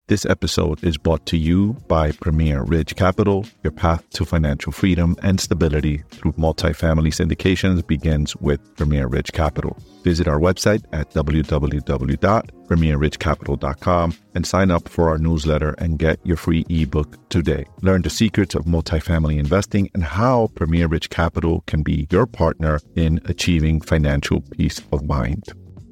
This episode is brought to you by Premier Ridge Capital. Your path to financial freedom and stability through multifamily syndications begins with Premier Ridge Capital. Visit our website at www.premierridgecapital.com and sign up for our newsletter and get your free ebook today. Learn the secrets of multifamily investing and how Premier Ridge Capital can be your partner in achieving financial peace of mind.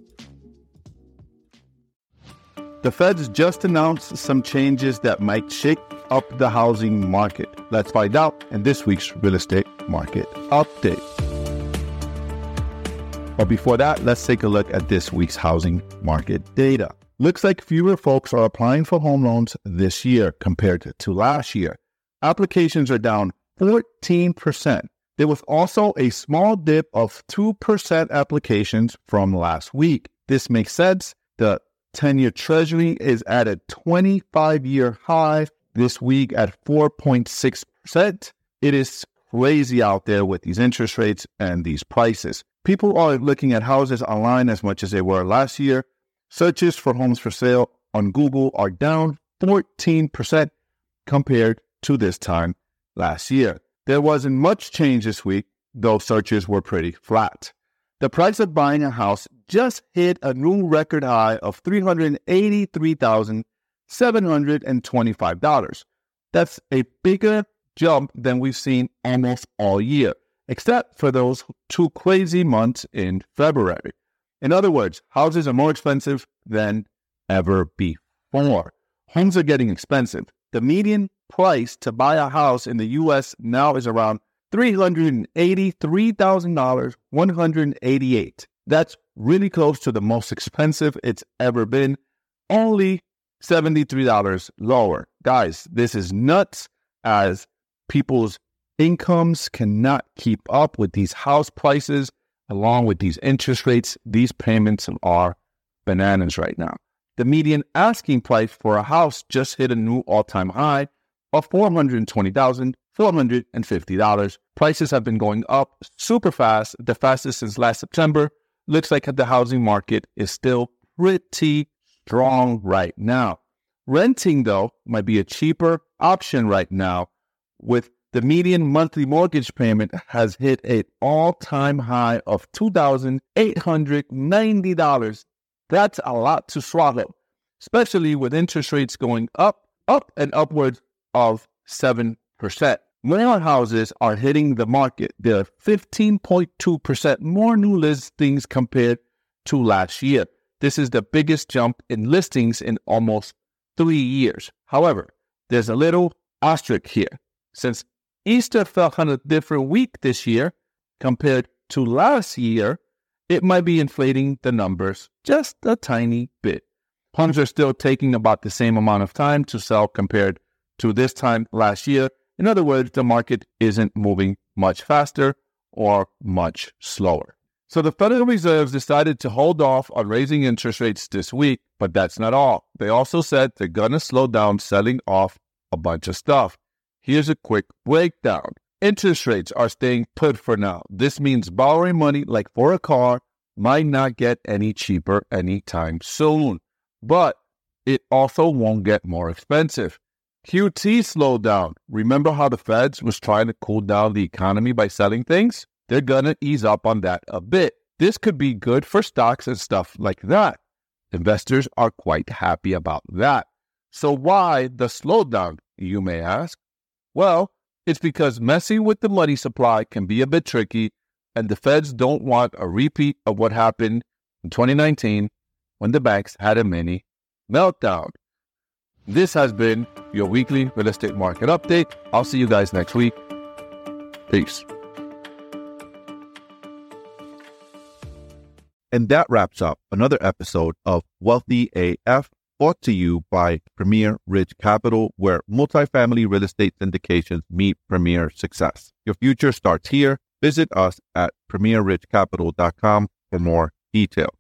The Feds just announced some changes that might shake up the housing market. Let's find out in this week's Real Estate Market Update. But before that, let's take a look at this week's housing market data. Looks like fewer folks are applying for home loans this year compared to last year. Applications are down 14%. There was also a small dip of 2% applications from last week. This makes sense. The 10-year Treasury is at a 25-year high this week at 4.6%. It is crazy out there with these interest rates and these prices. People are looking at houses online as much as they were last year. Searches for homes for sale on Google are down 14% compared to this time last year. There wasn't much change this week, though searches were pretty flat. The price of buying a house just hit a new record high of $383,725. That's a bigger jump than we've seen almost all year, except for those two crazy months in February. In other words, houses are more expensive than ever before. Homes are getting expensive. The median price to buy a house in the U.S. now is around $383,000, $188. That's really close to the most expensive it's ever been, only $73 lower. Guys, this is nuts as people's incomes cannot keep up with these house prices along with these interest rates. These payments are bananas right now. The median asking price for a house just hit a new all-time high of $420,450. Prices have been going up super fast, the fastest since last September. Looks like the housing market is still pretty strong right now. Renting, though, might be a cheaper option right now, with the median monthly mortgage payment has hit an all-time high of $2,890. That's a lot to swallow, especially with interest rates going up and upwards of 7%. More houses are hitting the market. There are 15.2% more new listings compared to last year. This is the biggest jump in listings in almost 3 years. However, there's a little asterisk here. Since Easter fell on a different week this year compared to last year, it might be inflating the numbers just a tiny bit. Homes are still taking about the same amount of time to sell compared to this time last year. In other words, the market isn't moving much faster or much slower. So the Federal Reserve decided to hold off on raising interest rates this week, but that's not all. They also said they're going to slow down selling off a bunch of stuff. Here's a quick breakdown. Interest rates are staying put for now. This means borrowing money, like for a car, might not get any cheaper anytime soon, but it also won't get more expensive. QT slowed down. Remember how the Feds was trying to cool down the economy by selling things? They're going to ease up on that a bit. This could be good for stocks and stuff like that. Investors are quite happy about that. So why the slowdown, you may ask? Well, it's because messing with the money supply can be a bit tricky, and the Feds don't want a repeat of what happened in 2019 when the banks had a mini meltdown. This has been your weekly real estate market update. I'll see you guys next week. Peace. And that wraps up another episode of Wealthy AF, brought to you by Premier Ridge Capital, where multifamily real estate syndications meet premier success. Your future starts here. Visit us at premierridgecapital.com for more details.